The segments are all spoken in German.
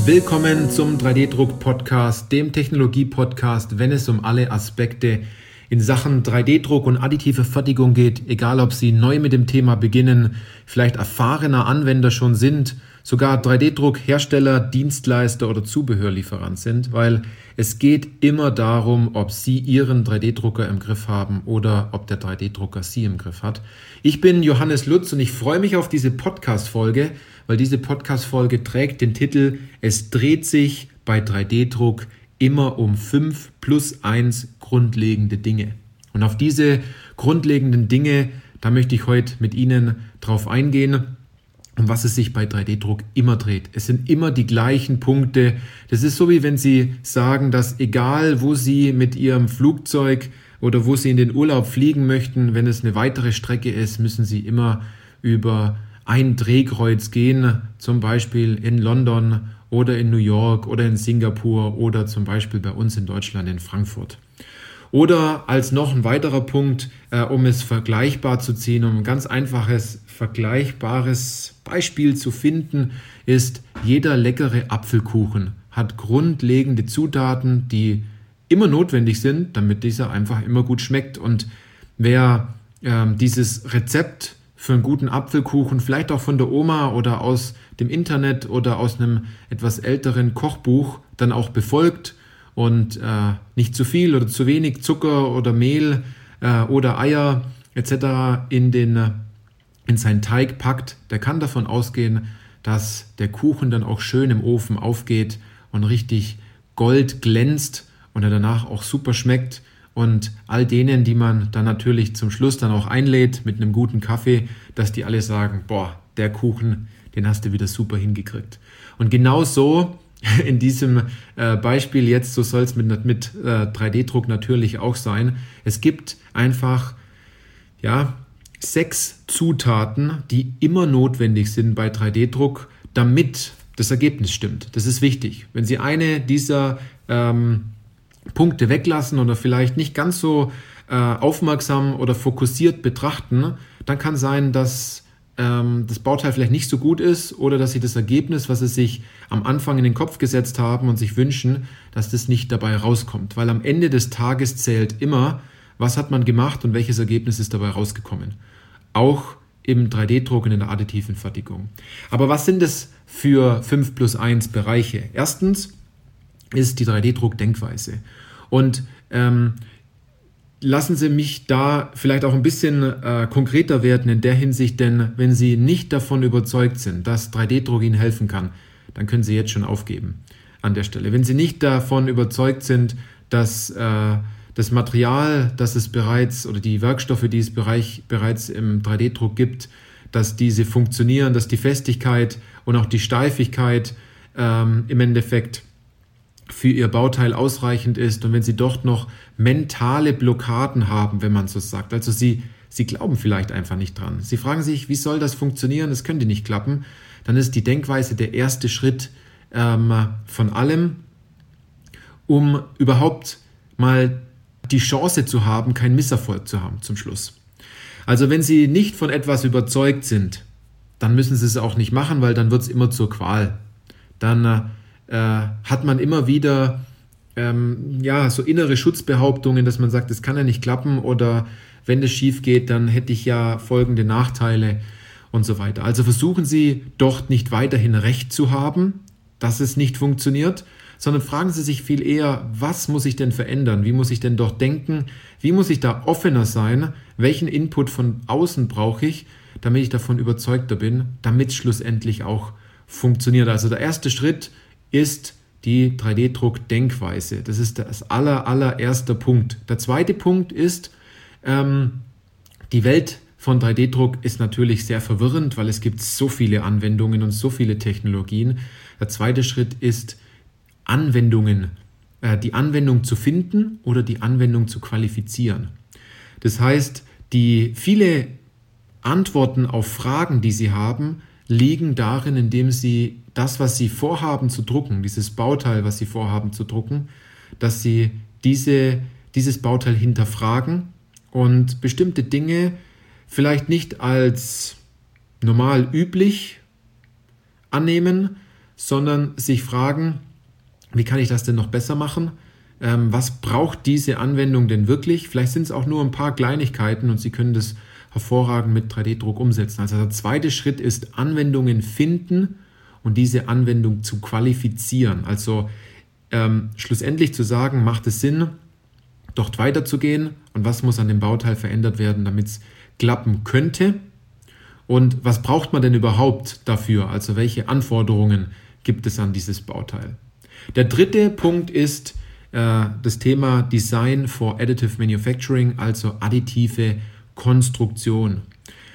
Willkommen zum 3D-Druck-Podcast, dem Technologie-Podcast, wenn es um alle Aspekte in Sachen 3D-Druck und additive Fertigung geht, egal ob Sie neu mit dem Thema beginnen, vielleicht erfahrener Anwender schon sind, sogar 3D-Druck-Hersteller, Dienstleister oder Zubehörlieferant sind, weil es geht immer darum, ob Sie Ihren 3D-Drucker im Griff haben oder ob der 3D-Drucker Sie im Griff hat. Ich bin Johannes Lutz und ich freue mich auf diese Podcast-Folge, weil diese Podcast-Folge trägt den Titel „Es dreht sich bei 3D-Druck immer um 5+1 grundlegende Dinge". Und auf diese grundlegenden Dinge, da möchte ich heute mit Ihnen drauf eingehen, um was es sich bei 3D-Druck immer dreht. Es sind immer die gleichen Punkte. Das ist so, wie wenn Sie sagen, dass egal, wo Sie mit Ihrem Flugzeug oder wo Sie in den Urlaub fliegen möchten, wenn es eine weitere Strecke ist, müssen Sie immer über ein Drehkreuz gehen, zum Beispiel in London oder in New York oder in Singapur oder zum Beispiel bei uns in Deutschland in Frankfurt. Oder als noch ein weiterer Punkt, um es vergleichbar zu ziehen, um ein ganz einfaches, vergleichbares Beispiel zu finden, ist: Jeder leckere Apfelkuchen hat grundlegende Zutaten, die immer notwendig sind, damit dieser einfach immer gut schmeckt. Und wer dieses Rezept für einen guten Apfelkuchen, vielleicht auch von der Oma oder aus dem Internet oder aus einem etwas älteren Kochbuch, dann auch befolgt und nicht zu viel oder zu wenig Zucker oder Mehl oder Eier etc. in seinen Teig packt, der kann davon ausgehen, dass der Kuchen dann auch schön im Ofen aufgeht und richtig gold glänzt und er danach auch super schmeckt. Und all denen, die man dann natürlich zum Schluss dann auch einlädt mit einem guten Kaffee, dass die alle sagen: Boah, der Kuchen, den hast du wieder super hingekriegt. Und genau so in diesem Beispiel jetzt, so soll es mit 3D-Druck natürlich auch sein. Es gibt einfach 6 Zutaten, die immer notwendig sind bei 3D-Druck, damit das Ergebnis stimmt. Das ist wichtig. Wenn Sie eine dieser Punkte weglassen oder vielleicht nicht ganz so aufmerksam oder fokussiert betrachten, dann kann sein, dass das Bauteil vielleicht nicht so gut ist oder dass Sie das Ergebnis, was Sie sich am Anfang in den Kopf gesetzt haben und sich wünschen, dass das nicht dabei rauskommt. Weil am Ende des Tages zählt immer, was hat man gemacht und welches Ergebnis ist dabei rausgekommen. Auch im 3D-Druck und in der additiven Fertigung. Aber was sind es für 5+1 Bereiche? Erstens ist die 3D-Druck-Denkweise. Und lassen Sie mich da vielleicht auch ein bisschen konkreter werden in der Hinsicht, denn wenn Sie nicht davon überzeugt sind, dass 3D-Druck Ihnen helfen kann, dann können Sie jetzt schon aufgeben an der Stelle. Wenn Sie nicht davon überzeugt sind, dass das Material, das es bereits oder die Werkstoffe, die es bereits im 3D-Druck gibt, dass diese funktionieren, dass die Festigkeit und auch die Steifigkeit im Endeffekt für Ihr Bauteil ausreichend ist, und wenn Sie dort noch mentale Blockaden haben, wenn man so sagt, also Sie glauben vielleicht einfach nicht dran. Sie fragen sich, wie soll das funktionieren? Das könnte nicht klappen. Dann ist die Denkweise der erste Schritt von allem, um überhaupt mal die Chance zu haben, keinen Misserfolg zu haben zum Schluss. Also wenn Sie nicht von etwas überzeugt sind, dann müssen Sie es auch nicht machen, weil dann wird es immer zur Qual. Dann hat man immer wieder so innere Schutzbehauptungen, dass man sagt, das kann ja nicht klappen, oder wenn das schief geht, dann hätte ich ja folgende Nachteile und so weiter. Also versuchen Sie dort nicht weiterhin Recht zu haben, dass es nicht funktioniert, sondern fragen Sie sich viel eher, was muss ich denn verändern? Wie muss ich denn dort denken? Wie muss ich da offener sein? Welchen Input von außen brauche ich, damit ich davon überzeugter bin, damit es schlussendlich auch funktioniert? Also der erste Schritt ist die 3D-Druck-Denkweise. Das ist das allererste Punkt. Der zweite Punkt ist, die Welt von 3D-Druck ist natürlich sehr verwirrend, weil es gibt so viele Anwendungen und so viele Technologien. Der zweite Schritt ist, die Anwendung zu finden oder die Anwendung zu qualifizieren. Das heißt, die viele Antworten auf Fragen, die Sie haben, liegen darin, indem Sie das, was Sie vorhaben zu drucken, dieses Bauteil, was Sie vorhaben zu drucken, dass Sie dieses Bauteil hinterfragen und bestimmte Dinge vielleicht nicht als normal üblich annehmen, sondern sich fragen, wie kann ich das denn noch besser machen? Was braucht diese Anwendung denn wirklich? Vielleicht sind es auch nur ein paar Kleinigkeiten und Sie können das hervorragend mit 3D-Druck umsetzen. Also der zweite Schritt ist Anwendungen finden und diese Anwendung zu qualifizieren. Also schlussendlich zu sagen, macht es Sinn, dort weiterzugehen und was muss an dem Bauteil verändert werden, damit es klappen könnte und was braucht man denn überhaupt dafür, also welche Anforderungen gibt es an dieses Bauteil. Der dritte Punkt ist das Thema Design for Additive Manufacturing, also additive Konstruktion.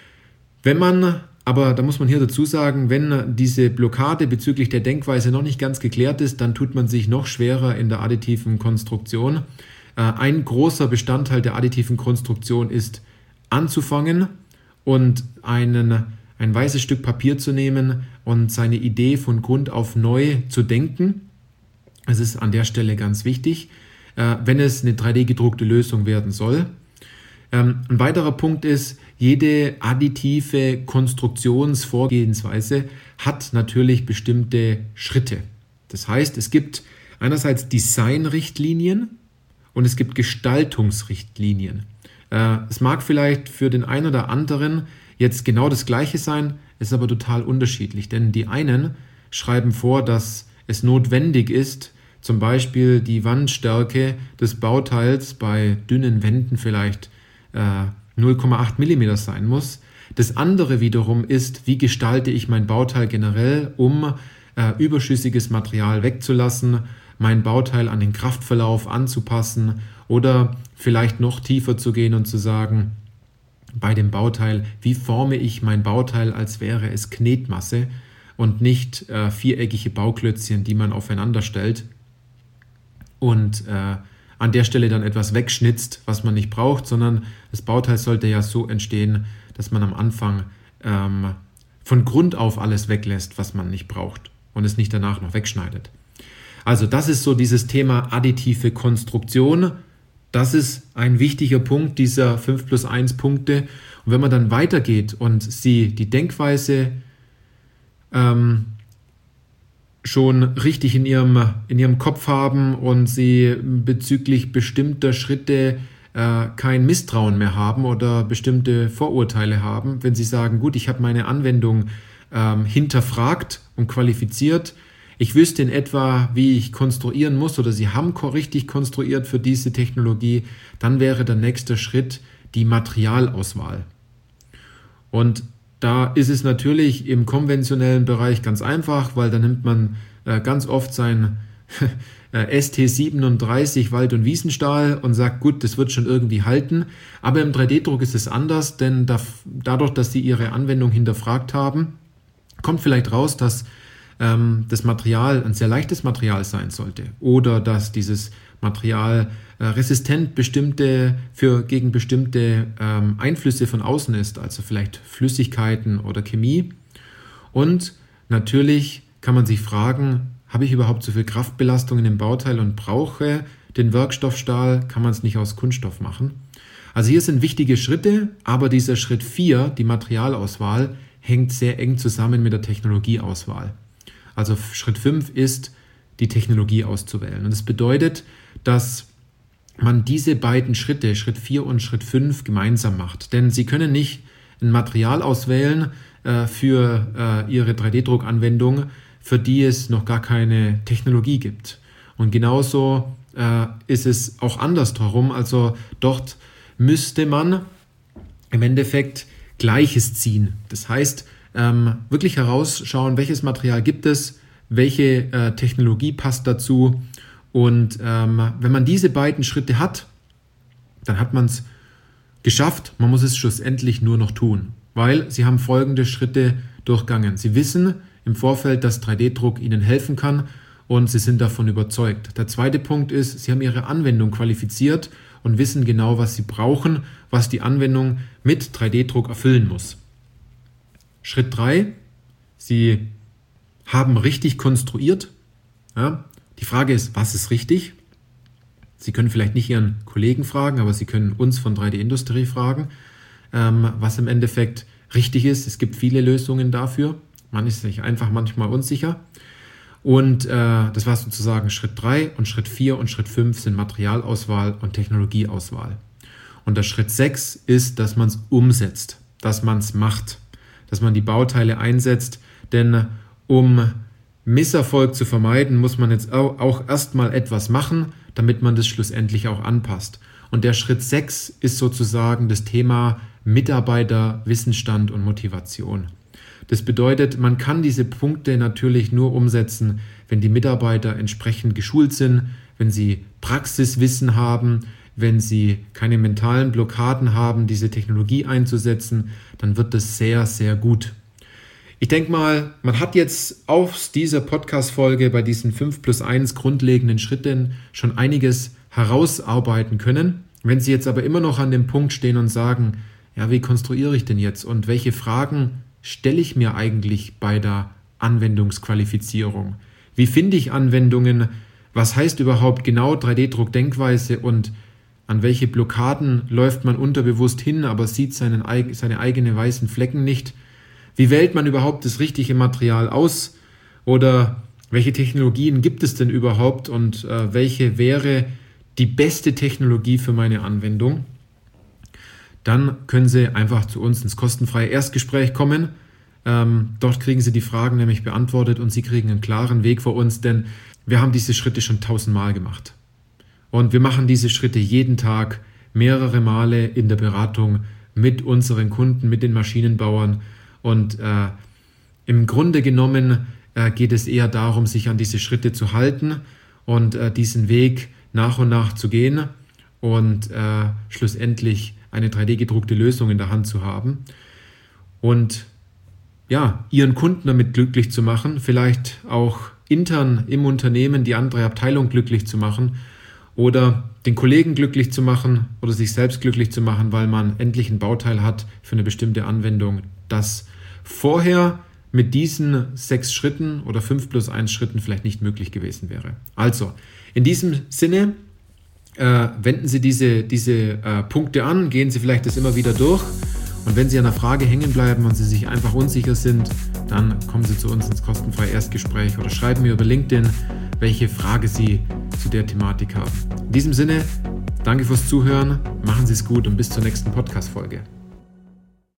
Aber da muss man hier dazu sagen, wenn diese Blockade bezüglich der Denkweise noch nicht ganz geklärt ist, dann tut man sich noch schwerer in der additiven Konstruktion. Ein großer Bestandteil der additiven Konstruktion ist anzufangen und ein weißes Stück Papier zu nehmen und seine Idee von Grund auf neu zu denken. Es ist an der Stelle ganz wichtig, wenn es eine 3D-gedruckte Lösung werden soll. Ein weiterer Punkt ist, jede additive Konstruktionsvorgehensweise hat natürlich bestimmte Schritte. Das heißt, es gibt einerseits Designrichtlinien und es gibt Gestaltungsrichtlinien. Es mag vielleicht für den einen oder anderen jetzt genau das Gleiche sein, ist aber total unterschiedlich, denn die einen schreiben vor, dass es notwendig ist, zum Beispiel die Wandstärke des Bauteils bei dünnen Wänden vielleicht 0,8 mm sein muss. Das andere wiederum ist, wie gestalte ich mein Bauteil generell, um überschüssiges Material wegzulassen, mein Bauteil an den Kraftverlauf anzupassen oder vielleicht noch tiefer zu gehen und zu sagen, bei dem Bauteil, wie forme ich mein Bauteil, als wäre es Knetmasse und nicht viereckige Bauklötzchen, die man aufeinander stellt und an der Stelle dann etwas wegschnitzt, was man nicht braucht, sondern das Bauteil sollte ja so entstehen, dass man am Anfang von Grund auf alles weglässt, was man nicht braucht und es nicht danach noch wegschneidet. Also das ist so dieses Thema additive Konstruktion. Das ist ein wichtiger Punkt dieser 5+1 Punkte. Und wenn man dann weitergeht und Sie die Denkweise schon richtig in ihrem Kopf haben und Sie bezüglich bestimmter Schritte kein Misstrauen mehr haben oder bestimmte Vorurteile haben, wenn Sie sagen, gut, ich habe meine Anwendung hinterfragt und qualifiziert, ich wüsste in etwa, wie ich konstruieren muss oder Sie haben richtig konstruiert für diese Technologie, dann wäre der nächste Schritt die Materialauswahl. Und da ist es natürlich im konventionellen Bereich ganz einfach, weil da nimmt man ganz oft sein ST37 Wald- und Wiesenstahl und sagt, gut, das wird schon irgendwie halten. Aber im 3D-Druck ist es anders, denn dadurch, dass Sie Ihre Anwendung hinterfragt haben, kommt vielleicht raus, dass das Material ein sehr leichtes Material sein sollte oder dass dieses Material resistent gegen bestimmte Einflüsse von außen ist, also vielleicht Flüssigkeiten oder Chemie. Und natürlich kann man sich fragen, habe ich überhaupt so viel Kraftbelastung in dem Bauteil und brauche den Werkstoffstahl, kann man es nicht aus Kunststoff machen? Also hier sind wichtige Schritte, aber dieser Schritt 4, die Materialauswahl, hängt sehr eng zusammen mit der Technologieauswahl. Also Schritt 5 ist, die Technologie auszuwählen. Und das bedeutet, dass man diese beiden Schritte, Schritt 4 und Schritt 5, gemeinsam macht. Denn Sie können nicht ein Material auswählen für Ihre 3D-Druckanwendung, für die es noch gar keine Technologie gibt. Und genauso ist es auch andersherum. Also dort müsste man im Endeffekt Gleiches ziehen. Das heißt, wirklich herausschauen, welches Material gibt es, welche Technologie passt dazu. Und wenn man diese beiden Schritte hat, dann hat man es geschafft. Man muss es schlussendlich nur noch tun, weil Sie haben folgende Schritte durchgangen. Sie wissen im Vorfeld, dass 3D-Druck Ihnen helfen kann und Sie sind davon überzeugt. Der zweite Punkt ist, Sie haben Ihre Anwendung qualifiziert und wissen genau, was Sie brauchen, was die Anwendung mit 3D-Druck erfüllen muss. Schritt 3, Sie haben richtig konstruiert. Ja, die Frage ist, was ist richtig? Sie können vielleicht nicht Ihren Kollegen fragen, aber Sie können uns von 3D-Industrie fragen, was im Endeffekt richtig ist. Es gibt viele Lösungen dafür. Man ist sich einfach manchmal unsicher. Und das war sozusagen Schritt 3 und Schritt 4 und Schritt 5 sind Materialauswahl und Technologieauswahl. Und der Schritt 6 ist, dass man es umsetzt, dass man es macht, dass man die Bauteile einsetzt, denn um Misserfolg zu vermeiden, muss man jetzt auch erstmal etwas machen, damit man das schlussendlich auch anpasst. Und der Schritt 6 ist sozusagen das Thema Mitarbeiter, Wissensstand und Motivation. Das bedeutet, man kann diese Punkte natürlich nur umsetzen, wenn die Mitarbeiter entsprechend geschult sind, wenn sie Praxiswissen haben, wenn sie keine mentalen Blockaden haben, diese Technologie einzusetzen, dann wird das sehr, sehr gut. Ich denke mal, man hat jetzt aus dieser Podcast-Folge bei diesen 5+1 grundlegenden Schritten schon einiges herausarbeiten können. Wenn Sie jetzt aber immer noch an dem Punkt stehen und sagen, ja, wie konstruiere ich denn jetzt und welche Fragen stelle ich mir eigentlich bei der Anwendungsqualifizierung? Wie finde ich Anwendungen? Was heißt überhaupt genau 3D-Druck-Denkweise und an welche Blockaden läuft man unterbewusst hin, aber sieht seine eigenen weißen Flecken nicht? Wie wählt man überhaupt das richtige Material aus? Oder welche Technologien gibt es denn überhaupt und welche wäre die beste Technologie für meine Anwendung? Dann können Sie einfach zu uns ins kostenfreie Erstgespräch kommen. Dort kriegen Sie die Fragen nämlich beantwortet und Sie kriegen einen klaren Weg vor uns, denn wir haben diese Schritte schon 1000-mal gemacht. Und wir machen diese Schritte jeden Tag mehrere Male in der Beratung mit unseren Kunden, mit den Maschinenbauern. Und im Grunde genommen geht es eher darum, sich an diese Schritte zu halten und diesen Weg nach und nach zu gehen und schlussendlich eine 3D-gedruckte Lösung in der Hand zu haben. Und ja, Ihren Kunden damit glücklich zu machen, vielleicht auch intern im Unternehmen die andere Abteilung glücklich zu machen oder den Kollegen glücklich zu machen oder sich selbst glücklich zu machen, weil man endlich ein Bauteil hat für eine bestimmte Anwendung, das vorher mit diesen 6 Schritten oder 5+1 Schritten vielleicht nicht möglich gewesen wäre. Also, in diesem Sinne, wenden Sie diese Punkte an, gehen Sie vielleicht das immer wieder durch und wenn Sie an einer Frage hängen bleiben und Sie sich einfach unsicher sind, dann kommen Sie zu uns ins kostenfreie Erstgespräch oder schreiben mir über LinkedIn, welche Frage Sie zu der Thematik haben. In diesem Sinne, danke fürs Zuhören, machen Sie es gut und bis zur nächsten Podcast-Folge.